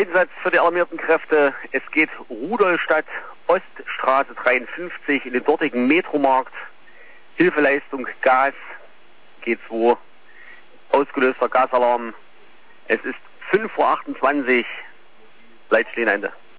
Einsatz für die alarmierten Kräfte. Es geht Rudolstadt, Oststraße 53 in den dortigen Metromarkt. Hilfeleistung Gas, G2, ausgelöster Gasalarm. Es ist 5:28 Uhr, Leitstehen Ende.